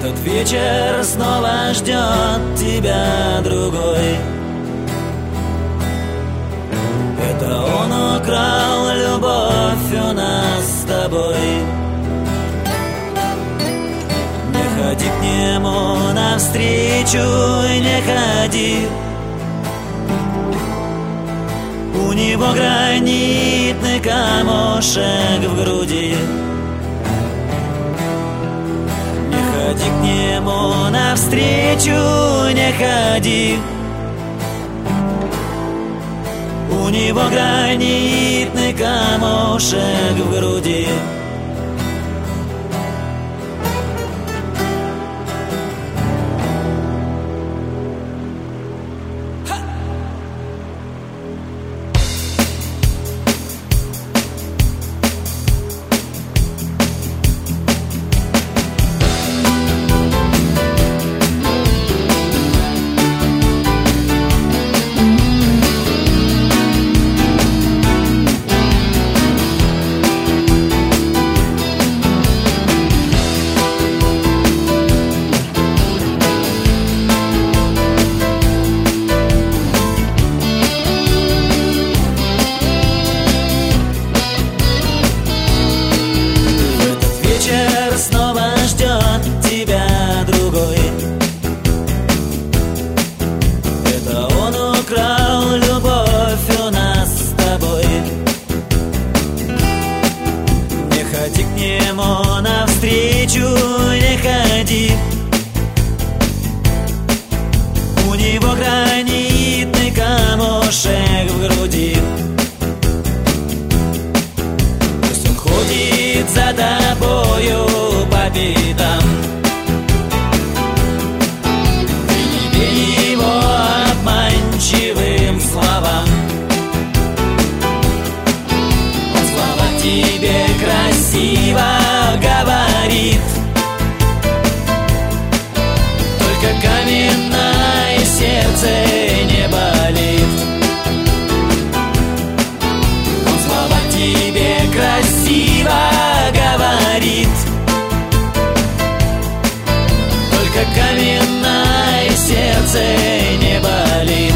Этот вечер снова ждет тебя другой. Это он украл любовь у нас с тобой. Не ходи к нему навстречу, не ходи. У него гранитный камушек в груди. Не ходи к нему навстречу, не ходи. У него гранитный камушек в груди. Снова ждет тебя другой. Это он украл любовь у нас с тобой. Не ходи к нему навстречу, не ходи. У него гранитный камушек в груди. Пусть он ходит за тобою по пятам. Ты не верь его обманчивым словам. Он слова тебе красиво говорит, только каменное сердце не болит. Он слова тебе красиво говорит, каменное сердце не болит.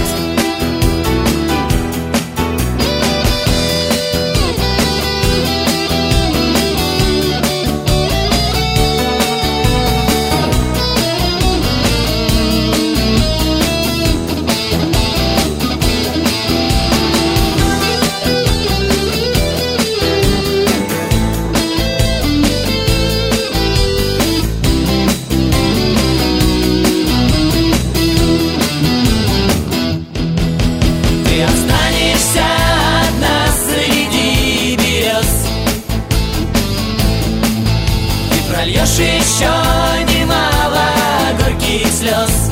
Прольешь еще немало горьких слез.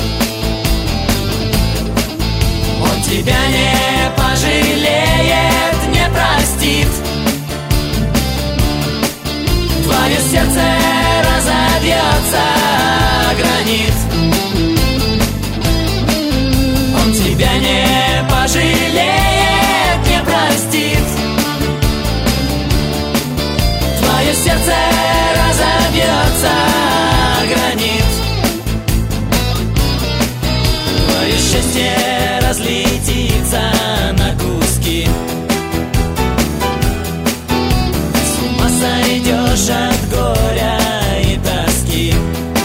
Он тебя не пожалеет, не простит. Твое сердце разобьется о гранит. Он тебя не пожалеет, не простит. Твое сердце разобьется о гранит. Твое счастье разлетится на куски. С ума сойдешь от горя и тоски.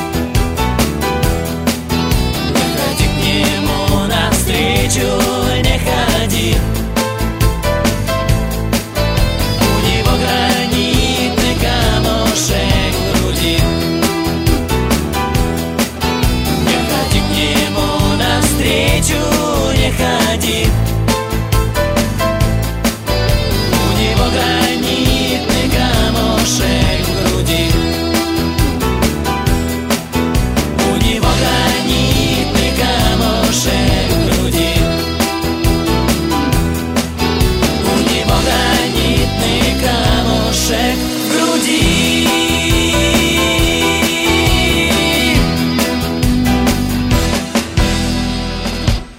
Не ходи к нему навстречу, не ходи. У него гранитный камушек в груди. Не ходи к нему навстречу, не ходи.